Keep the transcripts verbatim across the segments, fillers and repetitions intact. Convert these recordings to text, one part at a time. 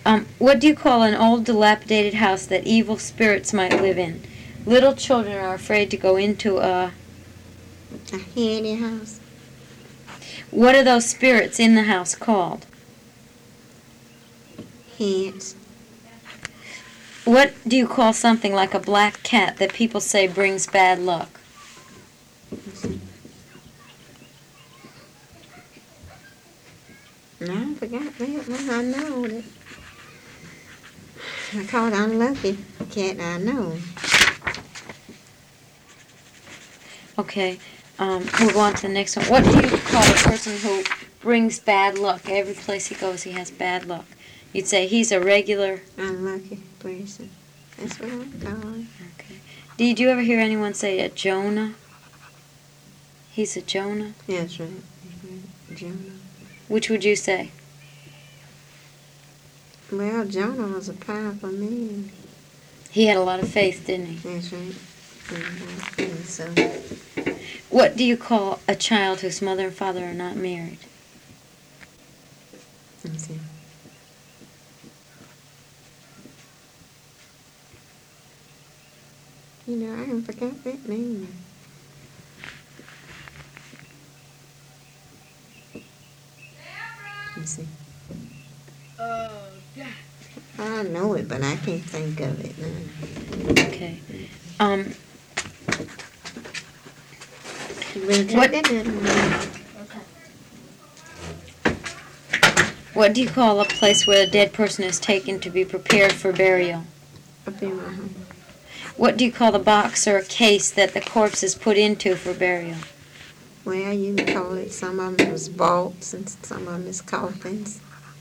Um, what do you call an old dilapidated house that evil spirits might live in? Little children are afraid to go into a... A haunted house. What are those spirits in the house called? Heads. What do you call something like a black cat that people say brings bad luck? No, I forgot that one. I know it. I call it unlucky cat. I know. Okay, um, we'll go on to the next one. What do you call a person who brings bad luck? Every place he goes, he has bad luck. You'd say he's a regular... Unlucky person. That's what I'm calling. Okay. Did you ever hear anyone say a Jonah? He's a Jonah? That's right. Mm-hmm. Jonah. Which would you say? Well, Jonah was a powerful man. He had a lot of faith, didn't he? That's right. Mm-hmm. And so, what do you call a child whose mother and father are not married? let's see. You know, I haven't forgot that name. Let's see. Oh, God. I know it, but I can't think of it now. Okay. Um, You better try What- that down. what do you call a place where a dead person is taken to be prepared for burial? Up in my home. What do you call the box or a case that the corpse is put into for burial? Well, you can call it, some of them is vaults and some of them is coffins.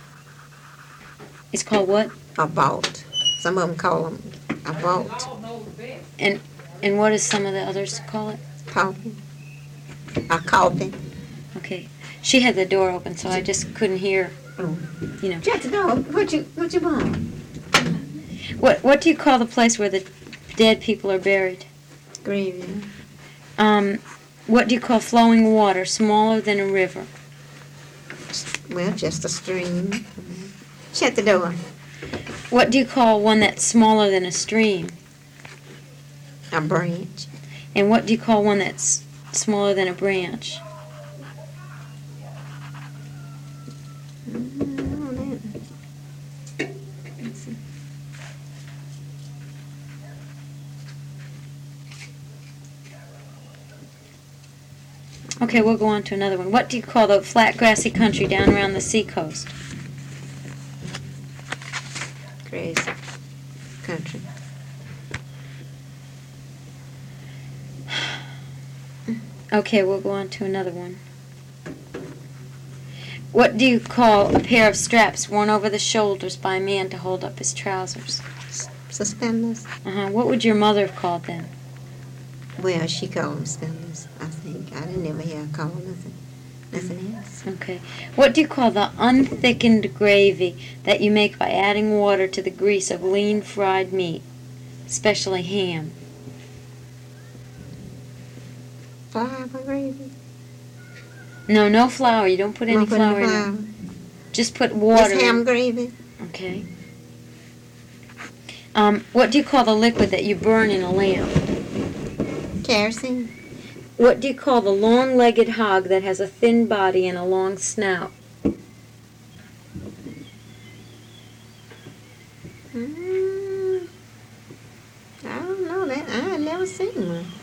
It's called what? A vault. Some of them call them a vault. And and what does some of the others call it? Coffin. A coffin. Okay. She had the door open, so I just couldn't hear, Oh. you know. Shut the door. What you, what you want? What what do you call the place where the dead people are buried? Graveyard. Um, what do you call flowing water smaller than a river? Well, just a stream. Shut the door. What do you call one that's smaller than a stream? A branch. And what do you call one that's smaller than a branch? Mm, let's see. Okay, we'll go on to another one. What do you call the flat grassy country down around the seacoast? Crazy country. Okay, we'll go on to another one. What do you call a pair of straps worn over the shoulders by a man to hold up his trousers? Suspenders. Uh-huh. What would your mother have called them? Well, she called them suspenders, I think. I didn't ever hear her call nothing, nothing else. Okay. What do you call the unthickened gravy that you make by adding water to the grease of lean fried meat, especially ham? Flour gravy? No, no flour. You don't put any Don't put flour any in flour. it. Just put water Just ham in. gravy? Okay. Um, what do you call the liquid that you burn in a lamp? Kerosene? What do you call the long-legged hog that has a thin body and a long snout? Mm, I don't know that. I have never seen one.